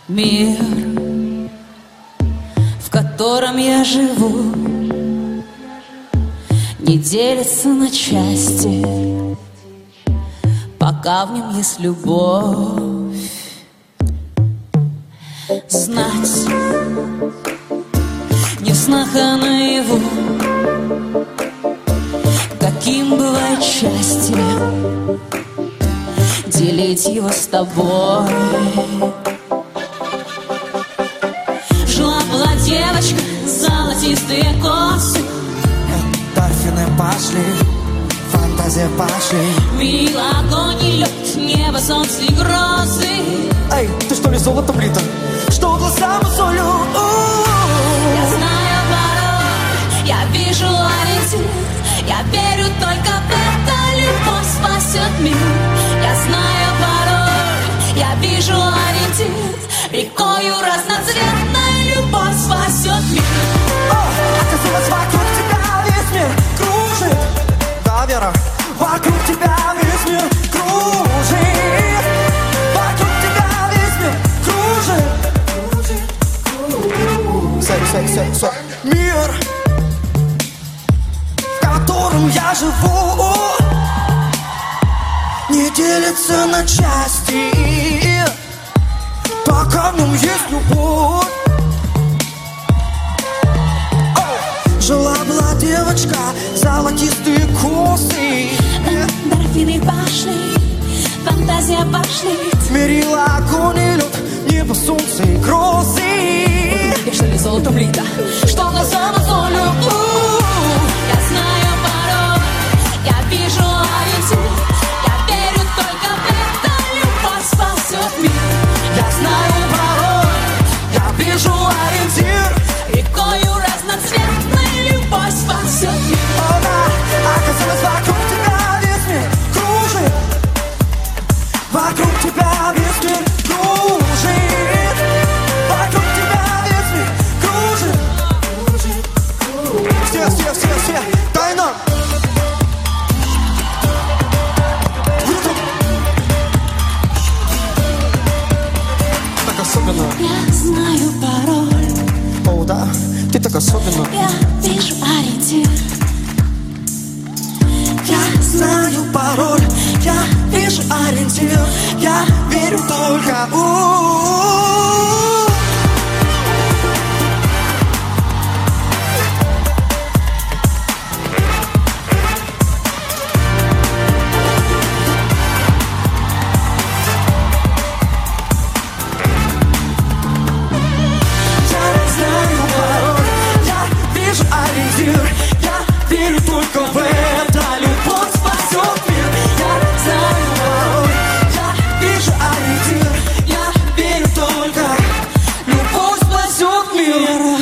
Мир, в котором я живу, не делится на части, пока в нем есть любовь. Знать не в снах, а наяву, каким бывает счастье, делить его с тобой. Жила-была девочка, золотистые косы, дельфины пошли, фантазия пошли. Мило, огонь и лед, небо, солнце и грозы. Эй, ты что ли золотом лита? Что глазам солю? Я знаю порой, я вижу ориентир, я верю только в это, любовь спасет мир. Я знаю порой, я вижу ориентир, рекою разноцветной любовь спасет мир. Оказалось, вокруг тебя весь мир кружит. Да, Вера, вокруг тебя весь мир кружит. Вокруг тебя весь мир кружит. Сэй. Мир, в котором я живу, не делится на части, пока в нем есть любовь. Жила-была девочка, золотистые косы, дельфины пошли, фантазия пошли. мерила огонь и лед, небо, солнце и грозы. Я что ли золотом лита, что глазам солю? Я знаю порой, я вижу ориентир, я верю только в это, любовь спасет мир. Я знаю порой, я вижу ориентир, Рекою разноцветной любовь спасет мир. о да, оказалось, вокруг тебя весь мир кружит. Вокруг тебя весь мир кружит. Вокруг тебя весь мир кружит. Все, дай нам. Так особенно. Я знаю пароль, О, да, ты так особенно. я вижу ориентир. Я знаю пароль, я вижу ориентир, я верю только только в это, любовь спасет мир. Я знаю порой, я вижу ориентир, я верю только, любовь спасет мир.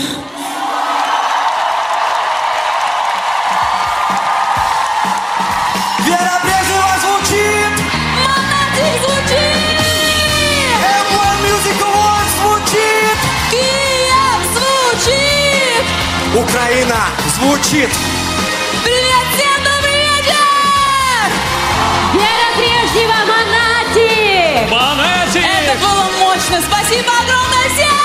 Вера Брежнева звучит, Монатик звучит, M1 Music Awards звучит, Киев звучит, Украина звучит. привет всем, добрый вечер! Вера Брежнева, Монатик! Это было мощно, спасибо огромное всем!